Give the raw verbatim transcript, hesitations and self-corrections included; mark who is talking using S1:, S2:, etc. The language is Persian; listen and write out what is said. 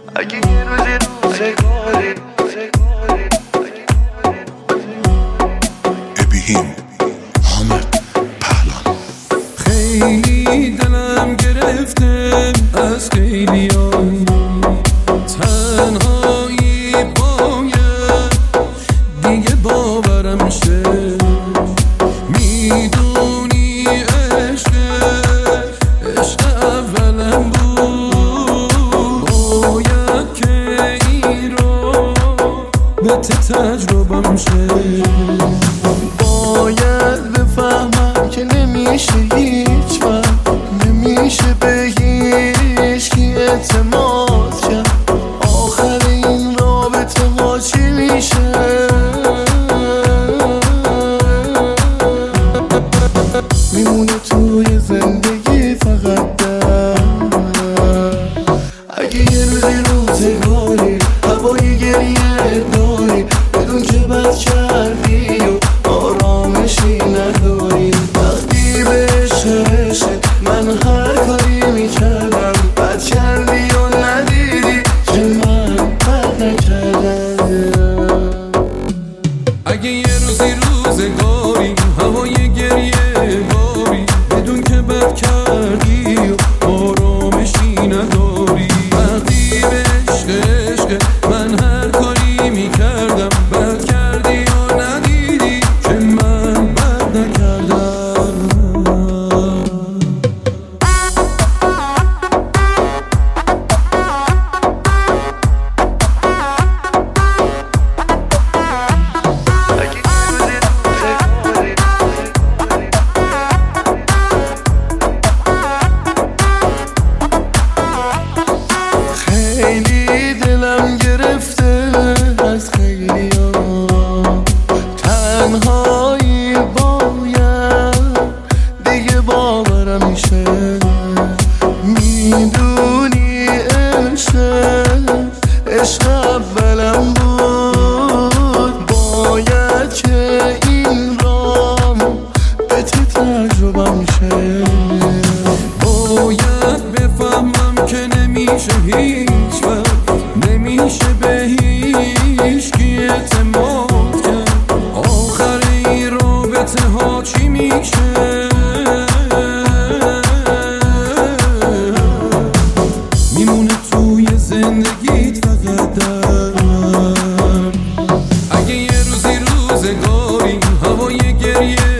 S1: اگه یه روزی روزگاری
S2: ابیهیم حامد پهلان.
S3: خیلی دلم گرفته از خیلی ها، تنهایی باید دیگه باورم شه. میدونی عشق عشق اولم بود، باید که این رو به تجربم شه.
S1: باید بفهمم که نمیشه هیچ وقت، نمیشه به هیچکی اعتماد کرد. آخر این رابطه ها چی میشه؟ میمونه توی زندگی فقط درد. اگه یه روزی روزگاری هوای گریه داری، بدون که بد کردی و آرامشی نداری. وقتی به عشق من هر کاری میکردم، بد کردی و ندیدی که من بد نکردم.
S3: اگه یه روزی روزگاری هوای گریه باری، بدون که بد کردی و آرامشی نداری. وقتی به عشق عشق من هر کاری میکردم، بد کردی و ندیدی که من بد نکردم.
S1: خیلی دلم گرفته از خیلی ها، تنهایی باید دیگه باورم میشه. میدونی عشق عشق اولم بود، باید که این رام به تجربه میشه.
S3: باید بفهمم که نمیشه هیچ وقت، نمیشه به هیچ کی اعتماد کرد. آخر این رابطه ها چی میشه؟ میمونه توی زندگیت فقط درد. اگه یه روزی روزگاری هوای گریه